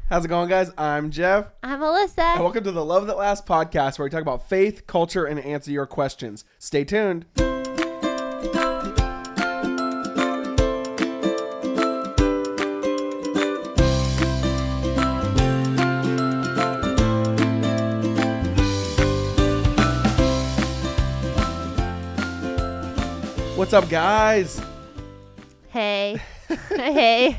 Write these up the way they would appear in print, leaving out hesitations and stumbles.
How's it going, guys? I'm Jeff. I'm Alyssa. And welcome to the Love That Lasts podcast, where we talk about faith, culture, and answer your questions. Stay tuned. What's up, guys? Hey. Hey.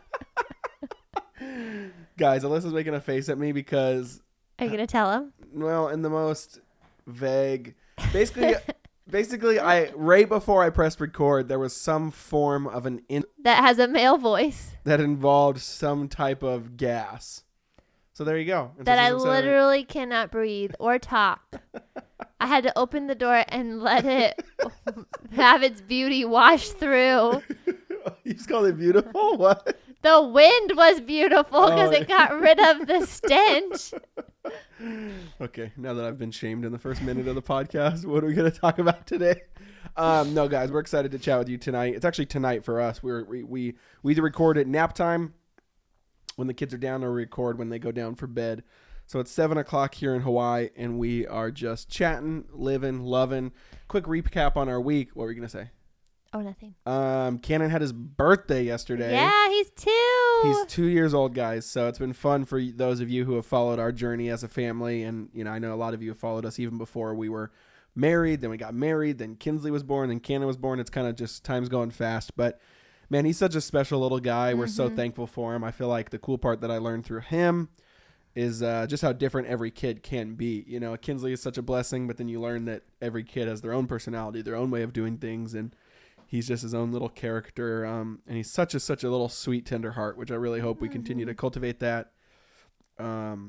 Guys, Alyssa's making a face at me because... Are you going to tell him? Well, in the most vague... Basically, right before I pressed record, there was some form of that has a male voice. That involved some type of gas. So there you go. That I literally cannot breathe or talk. I had to open the door and let it have its beauty wash through. You just called it beautiful? What? The wind was beautiful because it got rid of the stench. Okay, now that I've been shamed in the first minute of the podcast, what are we going to talk about today? No, guys, we're excited to chat with you tonight. It's actually tonight for us. We either record at nap time when the kids are down, or record when they go down for bed. So it's 7 o'clock here in Hawaii, and we are just chatting, living, loving. Quick recap on our week. What were you going to say? Oh, nothing. Cannon had his birthday yesterday. Yeah, he's 2. He's 2 years old, guys. So it's been fun for those of you who have followed our journey as a family. And, you know, I know a lot of you have followed us even before we were married. Then we got married. Then Kinsley was born. Then Cannon was born. It's kind of just time's going fast. But, man, he's such a special little guy. We're so thankful for him. I feel like the cool part that I learned through him is just how different every kid can be. You know, Kinsley is such a blessing, but then you learn that every kid has their own personality, their own way of doing things, and he's just his own little character, and he's such a little sweet, tender heart, which I really hope we continue to cultivate that, and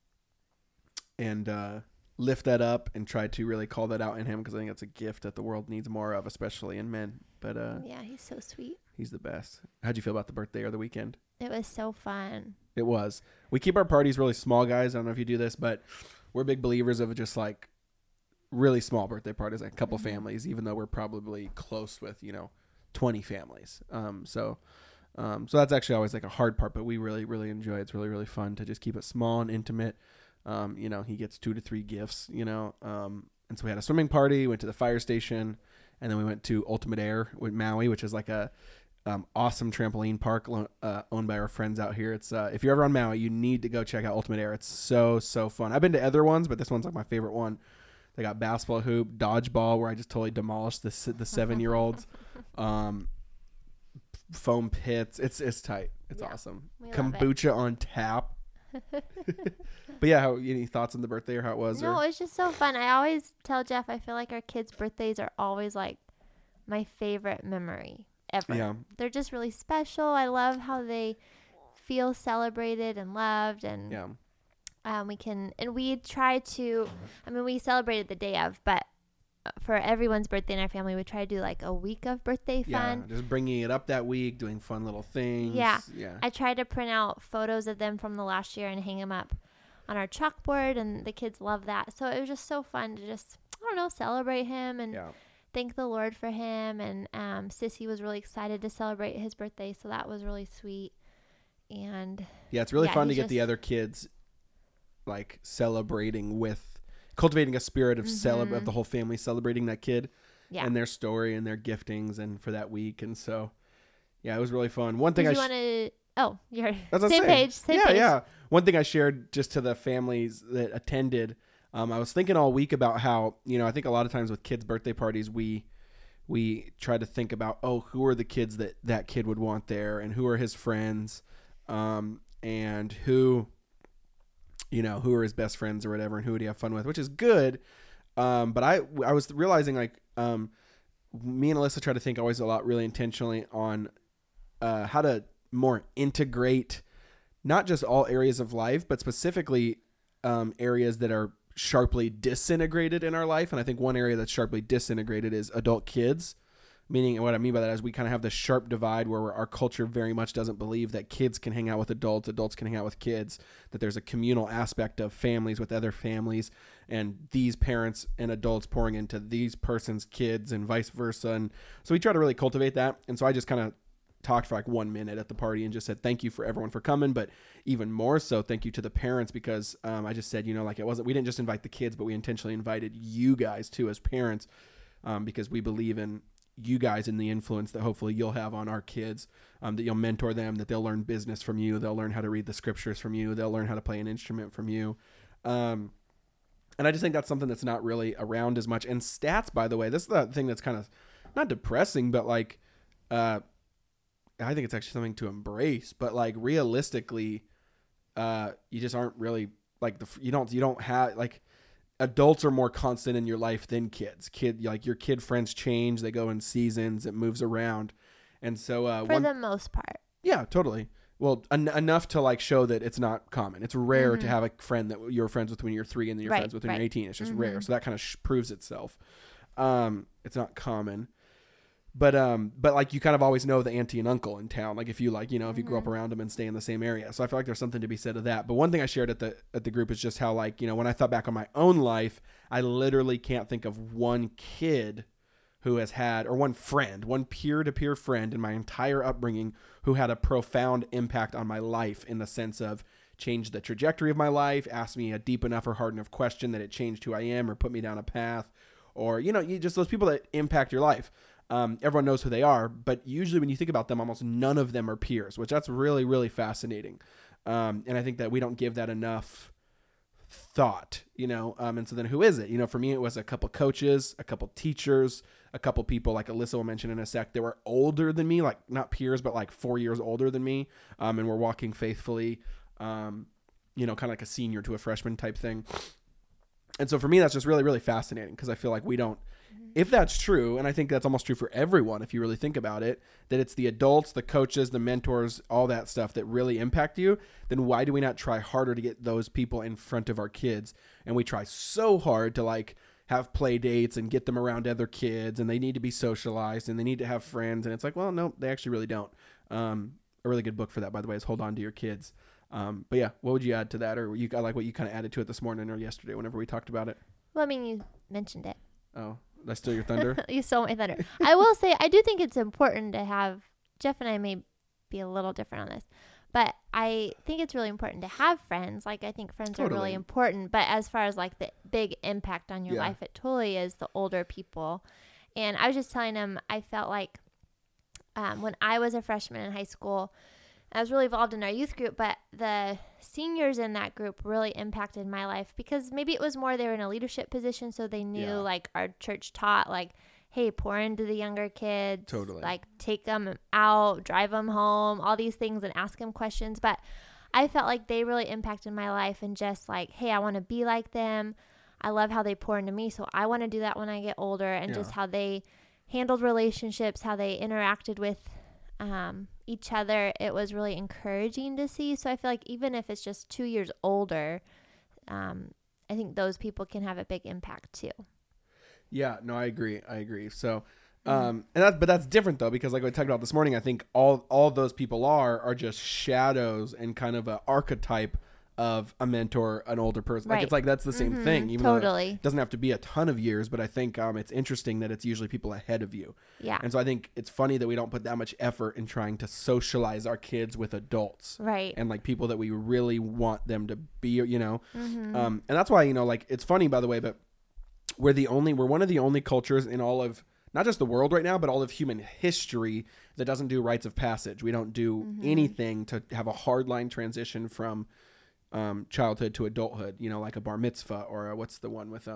lift that up and try to really call that out in him, because I think it's a gift that the world needs more of, especially in men. But yeah, he's so sweet. He's the best. How'd you feel about the birthday or the weekend? It was so fun. It was. We keep our parties really small, guys. I don't know if you do this, but we're big believers of just like really small birthday parties, like a couple families, even though we're probably close with, 20 families. So that's actually always like a hard part, but we really, really enjoy it. It's really, really fun to just keep it small and intimate. He gets 2 to 3 gifts, and so we had a swimming party, went to the fire station, and then we went to Ultimate Air with Maui, which is like a awesome trampoline park owned by our friends out here. It's if you're ever on Maui, you need to go check out Ultimate Air. It's so fun. I've been to other ones, but this one's like my favorite one. They got basketball hoop, dodgeball, where I just totally demolished the 7-year-olds. Foam pits. It's tight. It's awesome. Kombucha on tap. But yeah, any thoughts on the birthday or how it was? No, it's just so fun. I always tell Jeff, I feel like our kids' birthdays are always like my favorite memory ever. Yeah. They're just really special. I love how they feel celebrated and loved, and we try to, we celebrated the day of, but for everyone's birthday in our family, we try to do like a week of birthday fun. Yeah, just bringing it up that week, doing fun little things. Yeah. I try to print out photos of them from the last year and hang them up on our chalkboard, and the kids love that. So it was just so fun to just, celebrate him and thank the Lord for him. And Sissy was really excited to celebrate his birthday, so that was really sweet. And yeah, it's really fun to get the other kids like cultivating a spirit of of the whole family celebrating that kid and their story and their giftings and for that week. And so, yeah, it was really fun. One thing you're same page. Yeah. One thing I shared just to the families that attended, I was thinking all week about how, I think a lot of times with kids' birthday parties, we try to think about, who are the kids that kid would want there, and who are his friends, and who are his best friends or whatever, and who would he have fun with, which is good. But I was realizing, like, me and Alyssa try to think always a lot really intentionally on how to more integrate not just all areas of life, but specifically areas that are sharply disintegrated in our life. And I think one area that's sharply disintegrated is adult kids. Meaning, what I mean by that is we kind of have this sharp divide where our culture very much doesn't believe that kids can hang out with adults, adults can hang out with kids, that there's a communal aspect of families with other families, and these parents and adults pouring into these person's kids and vice versa. And so we try to really cultivate that. And so I just kind of talked for like 1 minute at the party and just said thank you for everyone for coming, but even more so thank you to the parents, because I just said, like we didn't just invite the kids, but we intentionally invited you guys too as parents, because we believe in you guys and the influence that hopefully you'll have on our kids, that you'll mentor them, that they'll learn business from you, they'll learn how to read the scriptures from you, they'll learn how to play an instrument from you. And I just think that's something that's not really around as much. And stats, by the way, this is the thing that's kind of not depressing, but like, I think it's actually something to embrace, but like realistically, you just aren't really like you don't have like adults are more constant in your life than kids. Like your kid friends change, they go in seasons, it moves around. And so, for the most part. Yeah, totally. Well, enough to like show that it's not common. It's rare to have a friend that you're friends with when you're 3 and then you're friends with when you're 18. It's just rare. So that kind of proves itself. It's not common, but like you kind of always know the auntie and uncle in town. Like if you like, if you grew up around them and stay in the same area. So I feel like there's something to be said of that. But one thing I shared at the group is just how like, when I thought back on my own life, I literally can't think of one kid who has had, or one friend, one peer-to-peer friend in my entire upbringing who had a profound impact on my life in the sense of changed the trajectory of my life, asked me a deep enough or hard enough question that it changed who I am or put me down a path, or, you just those people that impact your life. Everyone knows who they are, but usually when you think about them, almost none of them are peers, which that's really, really fascinating. And I think that we don't give that enough thought, and so then who is it? For me, it was a couple coaches, a couple teachers, a couple people like Alyssa will mention in a sec that were older than me, like not peers, but like 4 years older than me. And we're walking faithfully, kind of like a senior to a freshman type thing. And so for me, that's just really, really fascinating because I feel like we don't, if that's true, and I think that's almost true for everyone, if you really think about it, that it's the adults, the coaches, the mentors, all that stuff that really impact you, then why do we not try harder to get those people in front of our kids? And we try so hard to like have play dates and get them around other kids, and they need to be socialized and they need to have friends. And it's like, well, no, they actually really don't. A really good book for that, by the way, is Hold On to Your Kids. But yeah, what would you add to that? Or you got like what you kind of added to it this morning or yesterday whenever we talked about it? Well, I mean, you mentioned it. Oh, did I steal your thunder? You stole my thunder. I will say, I do think it's important to have, Jeff and I may be a little different on this, but I think it's really important to have friends. Like, I think friends are really important. But as far as like the big impact on your life, it totally is the older people. And I was just telling him, I felt like when I was a freshman in high school, I was really involved in our youth group, but the seniors in that group really impacted my life because maybe it was more they were in a leadership position, so they knew like our church taught like, hey, pour into the younger kids, like take them out, drive them home, all these things, and ask them questions. But I felt like they really impacted my life and just like, hey, I want to be like them. I love how they pour into me, so I want to do that when I get older, and just how they handled relationships, how they interacted with each other. It was really encouraging to see. So I feel like even if it's just 2 years older, I think those people can have a big impact too. Yeah, no, I agree. So, but that's different though, because like we talked about this morning, I think all those people are just shadows and kind of an archetype of a mentor, an older person. Like it's like that's the same thing. Even though it doesn't have to be a ton of years, but I think it's interesting that it's usually people ahead of you. Yeah. And so I think it's funny that we don't put that much effort in trying to socialize our kids with adults. Right. And like people that we really want them to be, and that's why, like it's funny, by the way, but we're one of the only cultures in all of not just the world right now, but all of human history that doesn't do rites of passage. We don't do anything to have a hardline transition from childhood to adulthood, like a bar mitzvah or what's the one with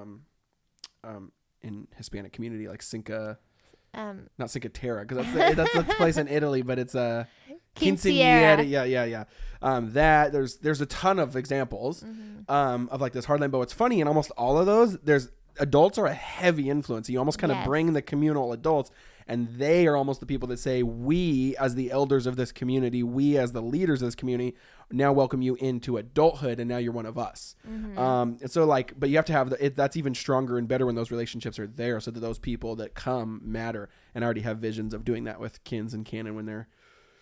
in Hispanic community, like Cinca, not Cinca Terra, because that's the place in Italy, but it's a quinceañera. Yeah. There's a ton of examples of like this hardline, but what's funny in almost all of those, adults are a heavy influence. You almost kind of bring the communal adults, and they are almost the people that say, we as the elders of this community, we as the leaders of this community now welcome you into adulthood, and now you're one of us. And so like, but you have to have that's even stronger and better when those relationships are there, so that those people that come matter. And I already have visions of doing that with Kins and Cannon when they're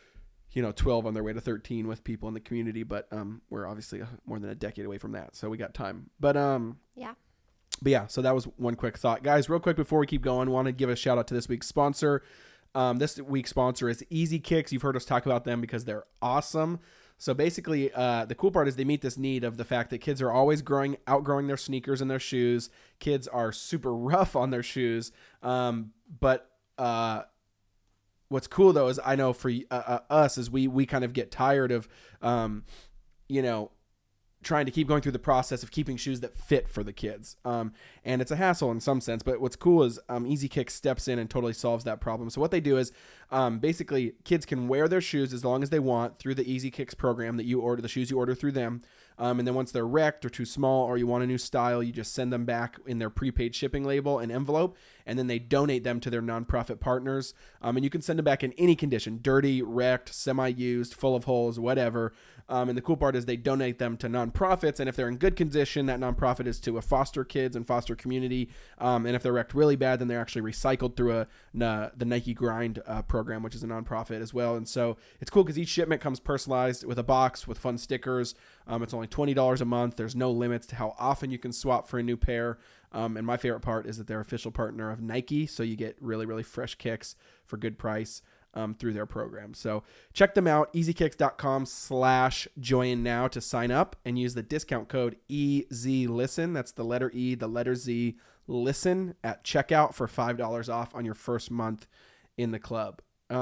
12 on their way to 13 with people in the community. But we're obviously more than a decade away from that, so we got time. But But yeah, so that was one quick thought. Guys, real quick before we keep going, want to give a shout out to this week's sponsor. This week's sponsor is Easy Kicks. You've heard us talk about them because they're awesome. So basically, the cool part is they meet this need of the fact that kids are always outgrowing their sneakers and their shoes. Kids are super rough on their shoes. But what's cool though is I know for us is we kind of get tired of, trying to keep going through the process of keeping shoes that fit for the kids. And it's a hassle in some sense, but what's cool is Easy Kicks steps in and totally solves that problem. So what they do is basically kids can wear their shoes as long as they want through the Easy Kicks program that you order, the shoes you order through them. And then once they're wrecked or too small or you want a new style, you just send them back in their prepaid shipping label and envelope, and then they donate them to their nonprofit partners. And you can send them back in any condition, dirty, wrecked, semi-used, full of holes, whatever. And the cool part is they donate them to nonprofits, and if they're in good condition, that nonprofit is to a foster kids and foster community. And if they're wrecked really bad, then they're actually recycled through the Nike Grind program, which is a nonprofit as well. And so it's cool because each shipment comes personalized with a box with fun stickers. It's only $20 a month. There's no limits to how often you can swap for a new pair. And my favorite part is that they're official partner of Nike, so you get really, really fresh kicks for good price through their program. So check them out, easykicks.com/join now to sign up and use the discount code EZListen. That's the letter E, the letter Z, listen at checkout for $5 off on your first month in the club. You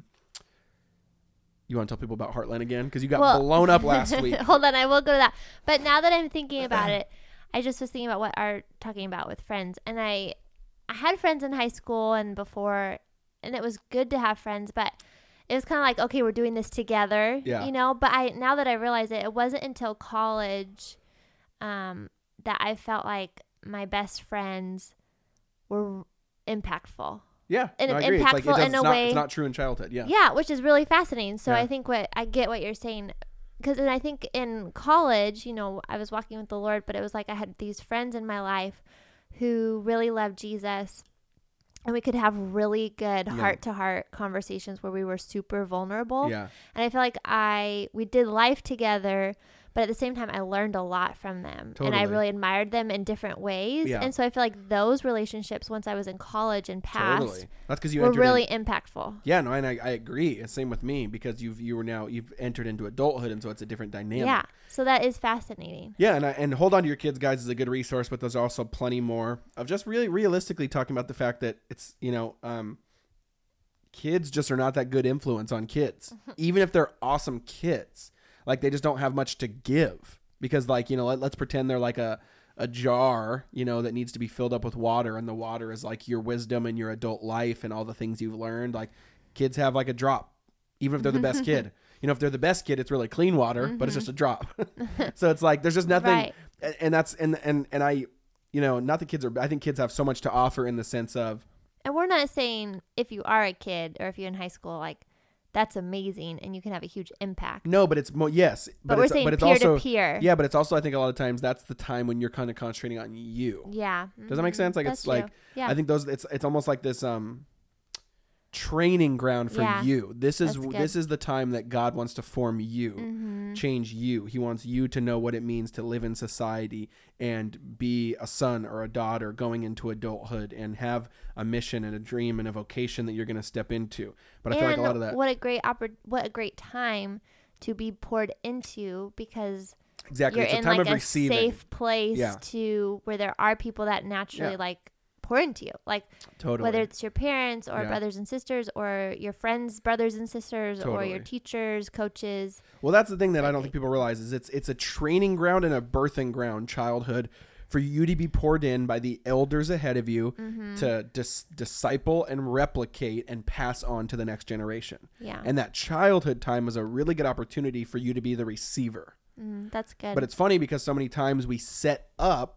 want to tell people about Heartland again? Because you got blown up last week. Hold on, I will go to that. But now that I'm thinking about it, I just was thinking about what Art talking about with friends. And I had friends in high school and before, and it was good to have friends, but it was kind of like, okay, we're doing this together, but now that I realize it wasn't until college that I felt like my best friends were impactful. Yeah, and I agree. Impactful in a way. It's not true in childhood. Yeah. Yeah, which is really fascinating. So I think I get what you're saying. Because I think in college, I was walking with the Lord, but it was like I had these friends in my life who really loved Jesus. And we could have really good heart-to-heart conversations where we were super vulnerable. Yeah. And I feel like we did life together, but at the same time, I learned a lot from them. Totally. And I really admired them in different ways. Yeah. And so I feel like those relationships, once I was in college and past, that's because were really impactful. Yeah, no, and I agree. Same with me, because you've entered into adulthood, and so it's a different dynamic. Yeah, so that is fascinating. Yeah, and Hold On to Your Kids, guys, is a good resource, but there's also plenty more of just really realistically talking about the fact that it's, kids just are not that good influence on kids, even if they're awesome kids. Like, they just don't have much to give because, let's pretend they're like a jar, that needs to be filled up with water, and the water is like your wisdom and your adult life and all the things you've learned. Like, kids have like a drop, even if they're the best kid. If they're the best kid, it's really clean water, but it's just a drop. So it's like there's just nothing, right. and that's and I, not that kids are. I think kids have so much to offer in the sense of. And we're not saying if you are a kid or if you're in high school, like, that's amazing and you can have a huge impact. No, but it's more, yes. But we're saying peer to peer. Yeah, but it's also, I think a lot of times that's the time when you're kind of concentrating on you. Yeah. Does that make sense? Like, that's it's true. like, yeah. I think it's almost like this training ground for you. This is the time that God wants to form you, change you. He wants you to know what it means to live in society and be a son or a daughter going into adulthood and have a mission and a dream and a vocation that you're going to step into. But I feel like a lot of that. What a great time to be poured into, because exactly, you're it's a in time like of a receiving. safe place to where there are people that naturally like pour into you, like whether it's your parents or brothers and sisters or your friends' brothers and sisters or your teachers, coaches. Well, that's the thing that I don't think people realize is it's a training ground and a birthing ground, childhood, for you to be poured in by the elders ahead of you to disciple and replicate and pass on to the next generation. Yeah. And that childhood time is a really good opportunity for you to be the receiver. That's good. But it's funny because so many times we set up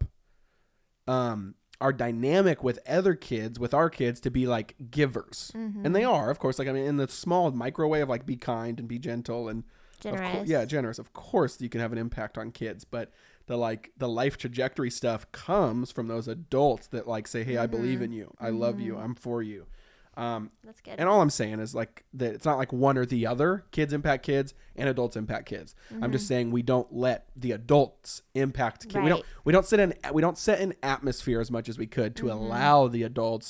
our dynamic with other kids, with our kids, to be like givers. And they are, of course, like, I mean, in the small micro way of like, be kind and be gentle and generous. Generous. Of course you can have an impact on kids, but the life trajectory stuff comes from those adults that like say, hey, I believe in you. I love you. I'm for you. That's good. And all I'm saying is like that it's not like one or the other. Kids impact kids and adults impact kids. I'm just saying we don't let the adults impact kids. Right. We don't set an atmosphere as much as we could to allow the adults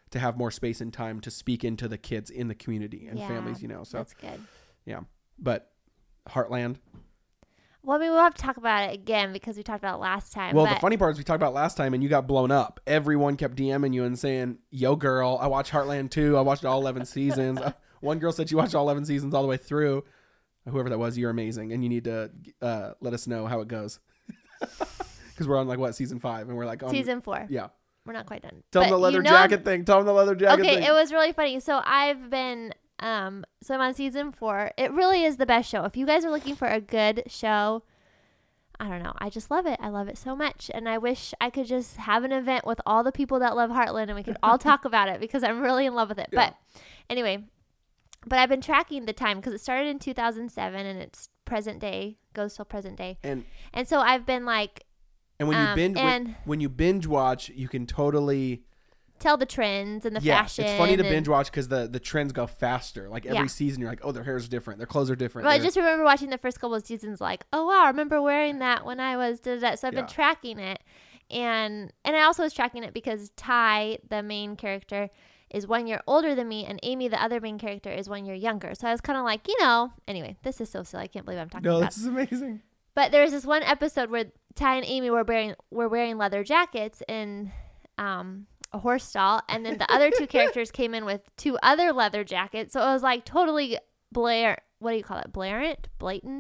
to have more space and time to speak into the kids in the community and families, you know. So that's good. Yeah. But Heartland. Well, I mean, we'll have to talk about it again because we talked about it last time. Well, the funny part is we talked about it last time and you got blown up. Everyone kept DMing you and saying, yo, girl, I watched Heartland too. I watched all 11 seasons. One girl said she watched all 11 seasons all the way through. Whoever that was, you're amazing. And you need to let us know how it goes. Because we're on like, season 5? And we're like on season 4. Yeah. We're not quite done. Tell them the leather jacket thing. Tell them the leather jacket thing. Okay, it was really funny. So I've been... so I'm on season 4. It really is the best show. If you guys are looking for a good show, I don't know. I just love it. I love it so much. And I wish I could just have an event with all the people that love Heartland and we could all talk about it because I'm really in love with it. Yeah. But anyway, I've been tracking the time because it started in 2007 and it's present day, goes till present day. And so I've been like... And when you binge watch, you can totally... tell the trends and the fashion. It's funny to binge watch because the trends go faster. Like every season, you're like, oh, their hair's different, their clothes are different. Well, I just remember watching the first couple of seasons, like, oh wow, I remember wearing that when I was that. So I've been tracking it, and I also was tracking it because Ty, the main character, is 1 year older than me, and Amy, the other main character, is 1 year younger. So I was kind of like, anyway, this is so silly. I can't believe I'm talking about. No, this is amazing. But there was this one episode where Ty and Amy were wearing leather jackets in a horse stall, and then the other 2 characters came in with 2 other leather jackets. So it was like totally what do you call it? Blatant.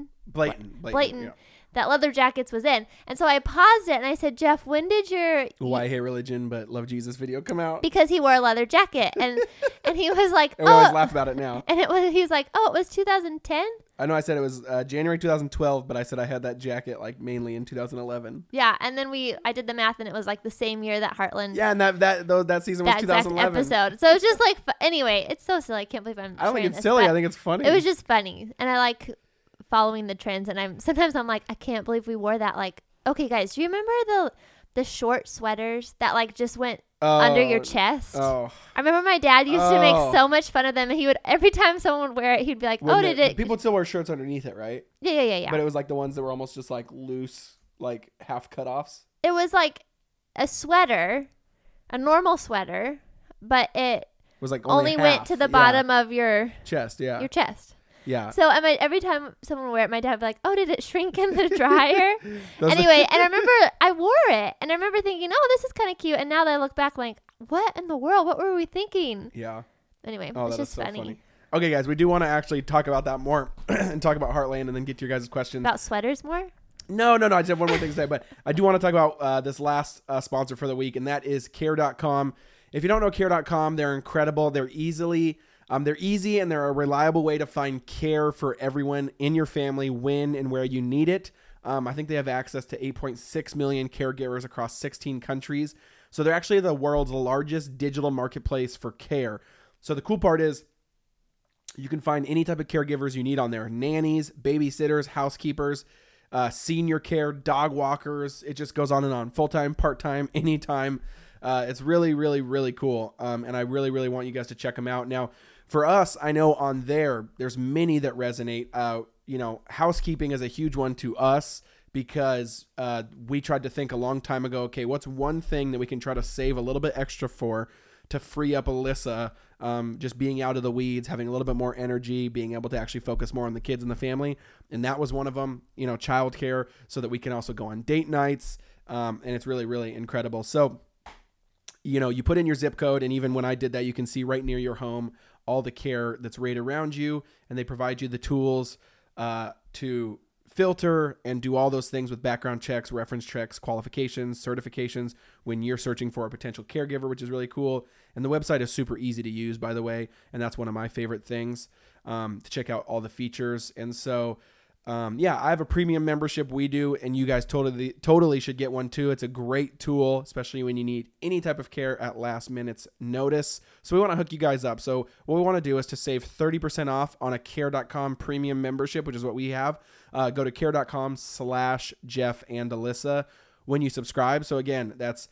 Yeah. That leather jackets was in. And so I paused it and I said, Jeff, when did your Why I Hate Religion but Love Jesus video come out? Because he wore a leather jacket. And he was like, we always laugh about it now. And he's like, oh, it was 2010? I know I said it was January 2012, but I said I had that jacket like mainly in 2011. Yeah, and then I did the math and it was like the same year that Heartland. Yeah, and that season was 2011. Episode. So it's just like anyway, it's so silly. I can't believe I don't think it's silly. I think it's funny. It was just funny, and I like following the trends. And sometimes I'm like, I can't believe we wore that. Like, okay, guys, do you remember the short sweaters that like just went under your chest? Oh, I remember my dad used to make so much fun of them, and he would every time someone would wear it, he'd be like, people would still wear shirts underneath it, right? Yeah. But it was like the ones that were almost just like loose, like half cut offs. It was like a sweater, a normal sweater, but it was like only went to the bottom of your chest. Yeah, your chest. Yeah. So every time someone would wear it, my dad would be like, oh, did it shrink in the dryer? Anyway, and I remember I wore it, and I remember thinking, oh, this is kind of cute. And now that I look back, I'm like, what in the world? What were we thinking? Yeah. Anyway, it's just so funny. Okay, guys, we do want to actually talk about that more and talk about Heartland and then get to your guys' questions. About sweaters more? No. I just have one more thing to say, but I do want to talk about this last sponsor for the week, and that is Care.com. If you don't know Care.com, they're incredible. They're easy and they're a reliable way to find care for everyone in your family when and where you need it. I think they have access to 8.6 million caregivers across 16 countries. So they're actually the world's largest digital marketplace for care. So the cool part is you can find any type of caregivers you need on there. Nannies, babysitters, housekeepers, senior care, dog walkers. It just goes on and on. Full-time, part-time, anytime. It's really, really, really cool. And I really, really want you guys to check them out. Now, for us, I know on there's many that resonate. Housekeeping is a huge one to us because we tried to think a long time ago, okay, what's one thing that we can try to save a little bit extra for to free up Alyssa, just being out of the weeds, having a little bit more energy, being able to actually focus more on the kids and the family. And that was one of them, childcare, so that we can also go on date nights. And it's really, really incredible. So, you put in your zip code, and even when I did that, you can see right near your home all the care that's right around you, and they provide you the tools to filter and do all those things with background checks, reference checks, qualifications, certifications when you're searching for a potential caregiver, which is really cool. And the website is super easy to use, by the way, and that's one of my favorite things to check out all the features. And so I have a premium membership. We do, and you guys totally should get one too. It's a great tool, especially when you need any type of care at last minute's notice. So we want to hook you guys up. So what we want to do is to save 30% off on a Care.com premium membership, which is what we have. Go to Care.com/Jeff and Alyssa when you subscribe. So again, that's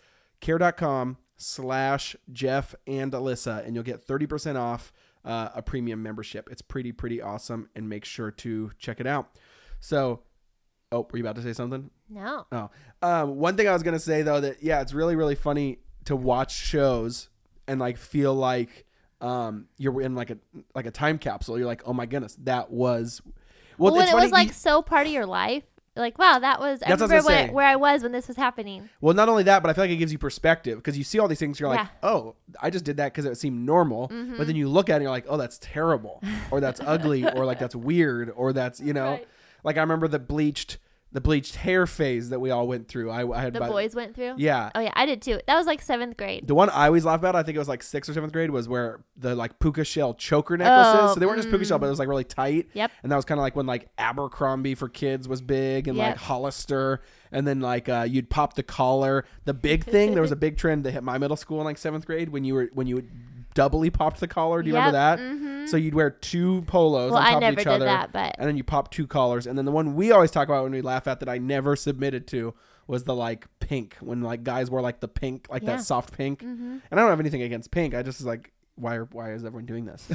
Care.com/Jeff and Alyssa, and you'll get 30% off a premium membership. It's pretty awesome, and make sure to check it out. So, were you about to say something? No. Oh, one thing I was going to say though, that it's really, really funny to watch shows and like feel like you're in like a time capsule. You're like, oh my goodness, that was when it was like so part of your life. Like, wow, I remember where I was when this was happening. Well, not only that, but I feel like it gives you perspective because you see all these things. You're like, oh, I just did that because it seemed normal. Mm-hmm. But then you look at it and you're like, oh, that's terrible, or that's ugly, or like that's weird, or that's, right. Like I remember the bleached hair phase that we all went through. I had boys went through. Yeah. Oh yeah, I did too. That was like 7th grade. The one I always laugh about, I think it was like 6th or 7th grade, was where the like puka shell choker necklaces. So they weren't just puka shell, but it was like really tight. Yep. And that was kind of like when like Abercrombie for kids was big, and like Hollister, and then like you'd pop the collar. The big thing, there was a big trend that hit my middle school in like 7th grade when you would doubly popped the collar. Do you remember that? Mm-hmm. So you'd wear 2 polos on top of each other. I never did that, but... And then you pop 2 collars. And then the one we always talk about when we laugh at that I never submitted to was the like pink, when like guys wore like the pink, like that soft pink. Mm-hmm. And I don't have anything against pink. I just was like, why is everyone doing this?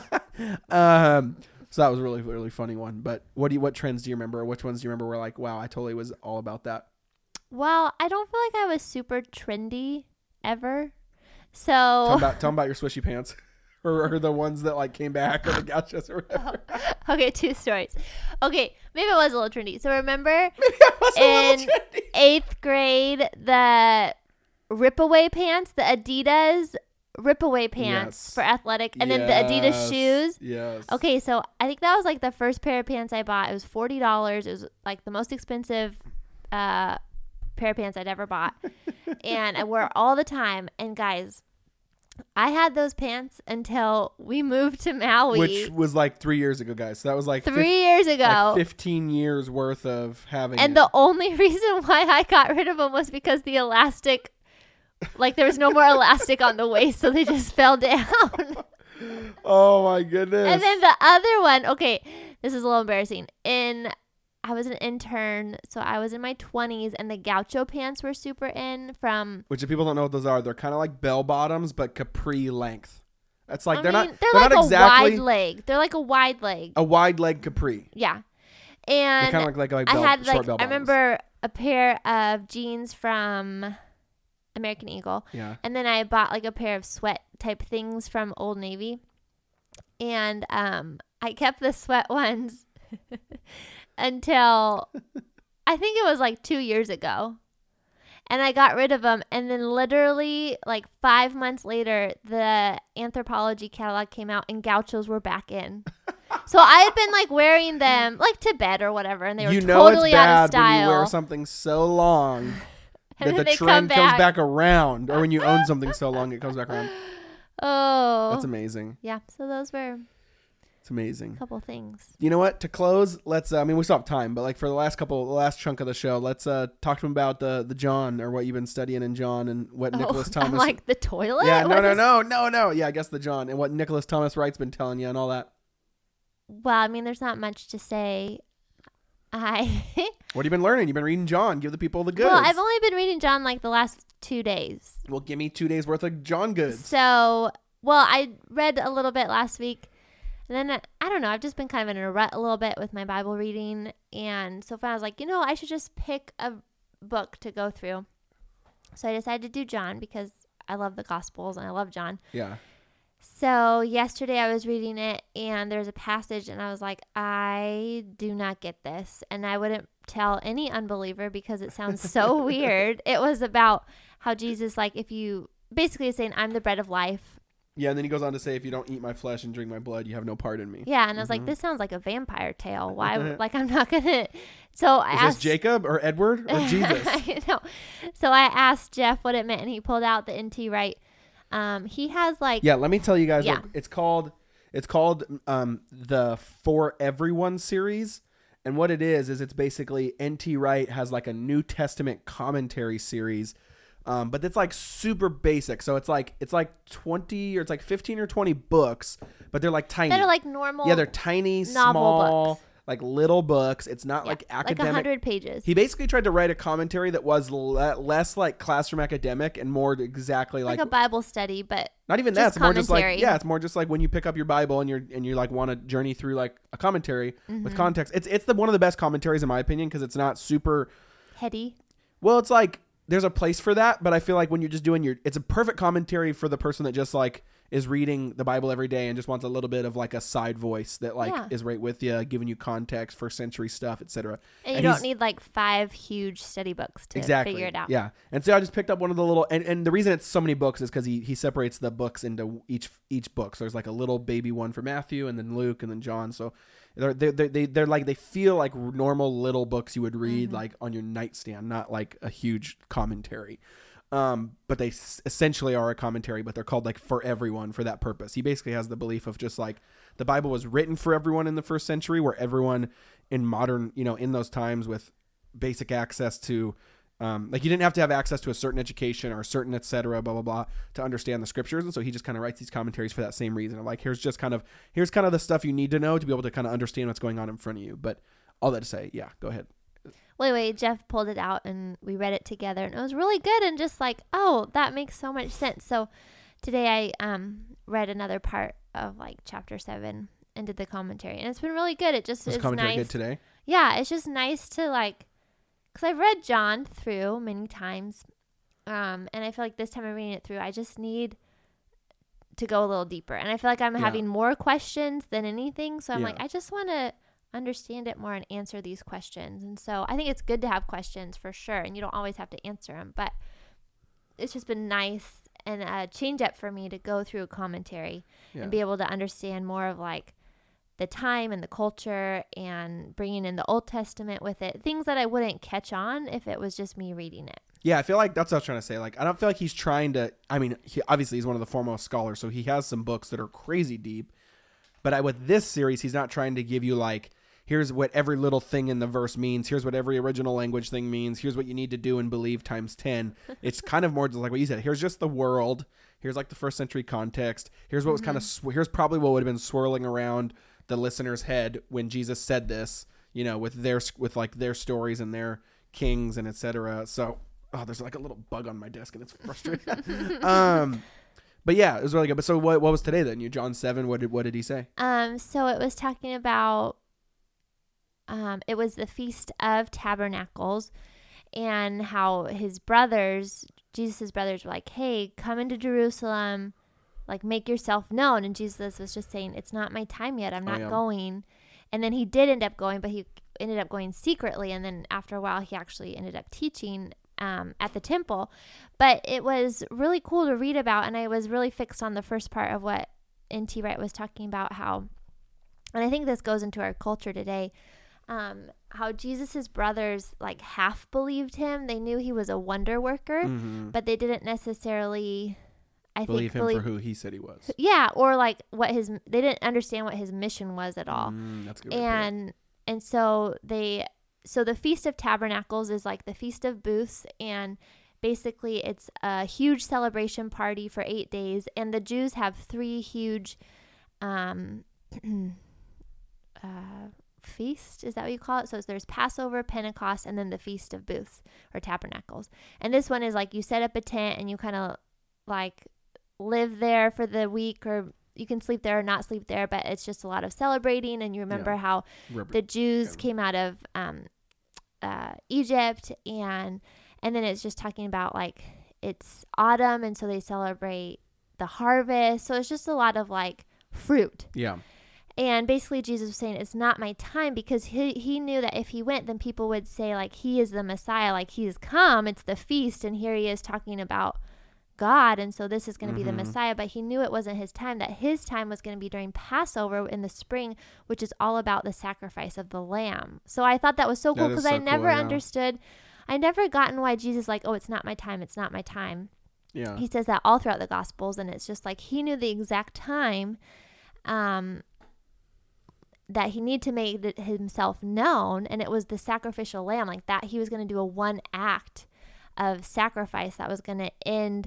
So that was a really, really funny one. But what trends do you remember? Or which ones do you remember were like, wow, I totally was all about that? Well, I don't feel like I was super trendy ever. So tell them about your swishy pants, or the ones that like came back, or the gauchos or whatever. Okay, 2 stories. Okay, maybe it was a little trendy. So remember in 8th grade, the rip-away pants, the Adidas rip-away pants for athletic, and then the Adidas shoes. Yes. Okay, so I think that was like the first pair of pants I bought. It was $40. It was like the most expensive pair of pants I'd ever bought. And I wore it all the time. And guys, I had those pants until we moved to Maui, which was like 3 years ago, guys. So that was like 3 years ago, like 15 years worth of having. And the only reason why I got rid of them was because the elastic, like there was no more elastic on the waist, so they just fell down. Oh my goodness. And then the other one, okay, this is a little embarrassing. I was an intern, so I was in my 20s, and the gaucho pants were super in from... Which, if people don't know what those are, they're kind of like bell bottoms, but capri length. It's like, they're like not exactly... wide leg. They're like a wide leg. A wide leg capri. Yeah. And they kind of like short bell bottoms. I remember a pair of jeans from American Eagle. Yeah. And then I bought like a pair of sweat type things from Old Navy. And I kept the sweat ones until I think it was like 2 years ago. And I got rid of them. And then literally like 5 months later, the Anthropologie catalog came out and gauchos were back in. So I had been like wearing them like to bed or whatever. And they were totally out of style. When you wear something so long that the trend comes back around. Or when you own something so long, it comes back around. Oh. That's amazing. Yeah. So those were... It's amazing. A couple things. You know what? To close, let's. We still have time, but like for the last chunk of the show, let's talk to him about the John, or what you've been studying in John, and what Nicholas Thomas. I'm like the toilet. Yeah, no. Yeah, I guess the John, and what Nicholas Thomas Wright's been telling you and all that. Well, I mean, there's not much to say. What have you been learning? You've been reading John. Give the people the goods. Well, I've only been reading John like the last 2 days. Well, give me 2 days worth of John goods. So, well, I read a little bit last week. And then, I don't know, I've just been kind of in a rut a little bit with my Bible reading. And so I was like, I should just pick a book to go through. So I decided to do John because I love the Gospels and I love John. Yeah. So yesterday I was reading it and there's a passage and I was like, I do not get this. And I wouldn't tell any unbeliever because it sounds so weird. It was about how Jesus, like, if you basically is saying, I'm the bread of life. Yeah, and then he goes on to say, if you don't eat my flesh and drink my blood, you have no part in me. Yeah, and I was like, this sounds like a vampire tale. Why? Like, I'm not going to... So I asked... Is this Jacob or Edward or Jesus? I know. So I asked Jeff what it meant, and he pulled out the N.T. Wright. He has like... Yeah, let me tell you guys. Yeah. It's called the For Everyone series. And what it is it's basically N.T. Wright has like a New Testament commentary series. But it's like super basic. So it's like 20 or it's like 15 or 20 books, but they're like tiny. They're like normal. Yeah, they're tiny, small, books. Like little books. It's not like academic. Like 100 pages. He basically tried to write a commentary that was less like classroom academic and more exactly like a Bible study, but not even that. It's more just like, it's more just like when you pick up your Bible and you like want to journey through like a commentary with context. It's one of the best commentaries in my opinion because it's not super heady. Well, it's like there's a place for that, but I feel like when you're just doing it's a perfect commentary for the person that just like is reading the Bible every day and just wants a little bit of like a side voice that like is right with you, giving you context, first century stuff, etc. And you don't need like 5 huge study books to figure it out. Yeah. And so I just picked up one of the little, and the reason it's so many books is because he separates the books into each book. So there's like a little baby one for Matthew, and then Luke, and then John. So they're like, they feel like normal little books you would read like on your nightstand, not like a huge commentary. But they essentially are a commentary, but they're called like for everyone for that purpose. He basically has the belief of just like the Bible was written for everyone in the first century, where everyone in modern, in those times with basic access to, like you didn't have to have access to a certain education or a certain et cetera, blah, blah, blah, to understand the scriptures. And so he just kind of writes these commentaries for that same reason of like, here's kind of the stuff you need to know to be able to kind of understand what's going on in front of you. But all that to say, yeah, go ahead. Well, anyway, Jeff pulled it out and we read it together, and it was really good, and just like, oh, that makes so much sense. So today I read another part of like chapter 7 and did the commentary, and it's been really good. It just is commentary nice. Good today? Yeah, it's just nice to like, because I've read John through many times, and I feel like this time I'm reading it through, I just need to go a little deeper, and I feel like I'm having more questions than anything. So I'm like, I just want to understand it more and answer these questions. And so I think it's good to have questions for sure, and you don't always have to answer them, but it's just been nice and a change up for me to go through a commentary and be able to understand more of like the time and the culture, and bringing in the Old Testament with it, things that I wouldn't catch on if it was just me reading it. Yeah, I feel like that's what I was trying to say. Like, I don't feel like he's trying to, I mean, obviously he's one of the foremost scholars, so he has some books that are crazy deep, but with this series, he's not trying to give you like, here's what every little thing in the verse means. Here's what every original language thing means. Here's what you need to do and believe times 10. It's kind of more just like what you said. Here's just the world. Here's like the first century context. Here's what was kind of, here's probably what would have been swirling around the listener's head when Jesus said this, with their stories and their kings and etc. So, there's like a little bug on my desk and it's frustrating. But yeah, it was really good. But so what was today then? John 7, what did he say? So it was talking about, it was the Feast of Tabernacles, and how Jesus' brothers were like, hey, come into Jerusalem, like make yourself known. And Jesus was just saying, it's not my time yet. I'm not going. And then he did end up going, but he ended up going secretly. And then after a while, he actually ended up teaching at the temple. But it was really cool to read about. And I was really fixed on the first part of what N.T. Wright was talking about, how, and I think this goes into our culture today, how Jesus's brothers like half believed him. They knew he was a wonder worker, but they didn't necessarily, believe him for who he said he was. Yeah, or like they didn't understand what his mission was at all. That's good. And so the Feast of Tabernacles is like the Feast of Booths, and basically it's a huge celebration party for 8 days, and the Jews have 3 huge feast, is that what you call it? So there's Passover, Pentecost, and then the Feast of Booths or Tabernacles. And this one is like you set up a tent and you kind of like live there for the week, or you can sleep there or not sleep there, but it's just a lot of celebrating. And you remember how the Jews came out of Egypt, and then it's just talking about like it's autumn, and so they celebrate the harvest. So it's just a lot of like fruit. Yeah. And basically Jesus was saying, it's not my time, because he knew that if he went, then people would say like, he is the Messiah, like he has come, it's the feast, and here he is talking about God, and so this is going to be the Messiah. But he knew it wasn't his time, that his time was going to be during Passover in the spring, which is all about the sacrifice of the lamb. So I thought that was so cool, because I never understood, I never gotten why Jesus like, oh, it's not my time, it's not my time. Yeah. He says that all throughout the Gospels, and it's just like he knew the exact time that he needed to make himself known, and it was the sacrificial lamb, like that he was going to do a one act of sacrifice that was going to end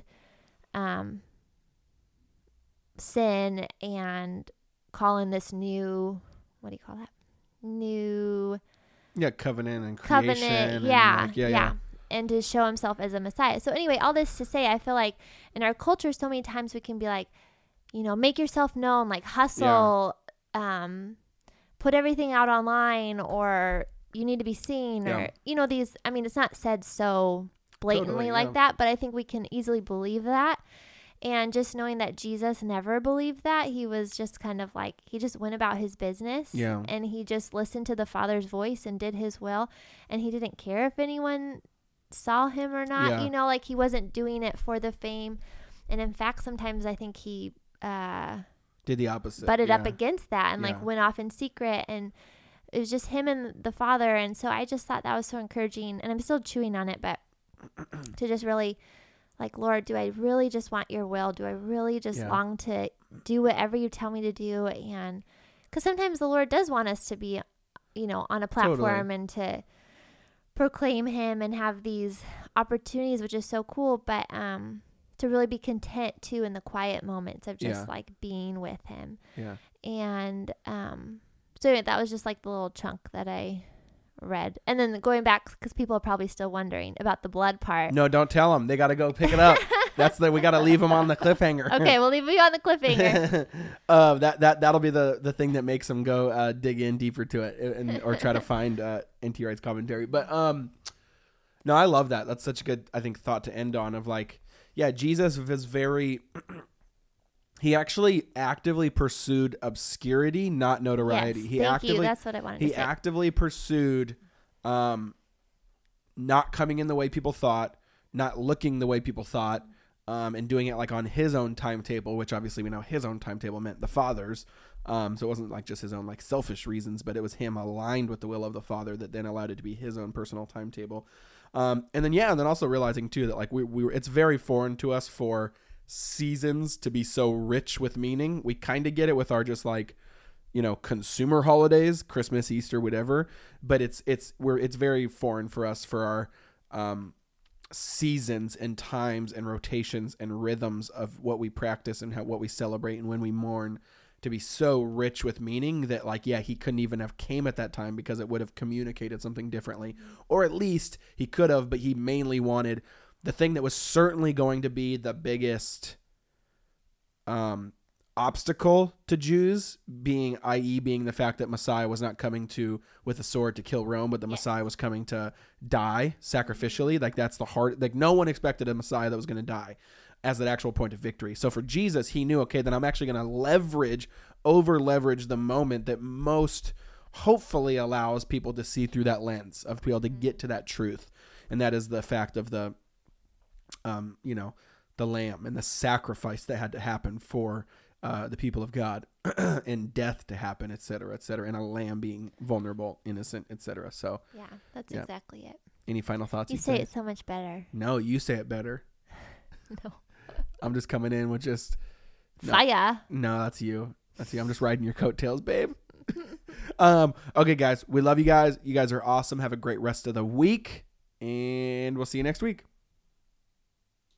sin and call in this new, what do you call that? New covenant and creation. Yeah. And to show himself as a Messiah. So anyway, all this to say, I feel like in our culture, so many times we can be like, make yourself known, like hustle, put everything out online, or you need to be seen, or, these, I mean, it's not said so blatantly like that, but I think we can easily believe that. And just knowing that Jesus never believed that, he was just kind of like, he just went about his business, and he just listened to the Father's voice and did his will, and he didn't care if anyone saw him or not, you know, like he wasn't doing it for the fame. And in fact, sometimes I think he did the opposite, butted up against that, and like went off in secret, and it was just him and the Father. And so I just thought that was so encouraging, and I'm still chewing on it, but to just really like, Lord, do I really just want your will? Do I really just long to do whatever you tell me to do? And because sometimes the Lord does want us to be, you know, on a platform and to proclaim him and have these opportunities, which is so cool. But to really be content too in the quiet moments of just like being with him. Yeah. And so that was just like the little chunk that I read. And then going back, because people are probably still wondering about the blood part. No, don't tell them. They got to go pick it up. We got to leave them on the cliffhanger. Okay, we'll leave you on the cliffhanger. That'll be the thing that makes them go dig in deeper to it or try to find N.T. Wright's commentary. But no, I love that. That's such a good, I think, thought to end on of like, yeah, Jesus was very... He actually actively pursued obscurity, not notoriety. Yes, thank you. That's what I wanted to say. He actively pursued not coming in the way people thought, not looking the way people thought, and doing it like on his own timetable, which obviously we know his own timetable meant the Father's. So it wasn't like just his own like selfish reasons, but it was him aligned with the will of the Father that then allowed it to be his own personal timetable. And then also realizing too that like we were, it's very foreign to us for seasons to be so rich with meaning. We kind of get it with our just like, you know, consumer holidays, Christmas, Easter, whatever, but it's very foreign for us for our seasons and times and rotations and rhythms of what we practice and what we celebrate and when we mourn to be so rich with meaning that like, yeah, he couldn't even have came at that time because it would have communicated something differently, or at least he could have, but he mainly wanted the thing that was certainly going to be the biggest obstacle to Jews being the fact that Messiah was not coming with a sword to kill Rome, but the Messiah was coming to die sacrificially. Like that's the heart. Like no one expected a Messiah that was going to die as an actual point of victory. So for Jesus, he knew, okay, then I'm actually going to over leverage the moment that most hopefully allows people to see through that lens of people to get to that truth. And that is the fact of the the lamb and the sacrifice that had to happen for the people of God and death to happen, et cetera, and a lamb being vulnerable, innocent, et cetera. So yeah, that's exactly it. Any final thoughts? You say it so much better. No, you say it better. No. I'm just coming in with just fire. No, that's you. I'm just riding your coattails, babe. Okay, guys, we love you guys. You guys are awesome. Have a great rest of the week, and we'll see you next week.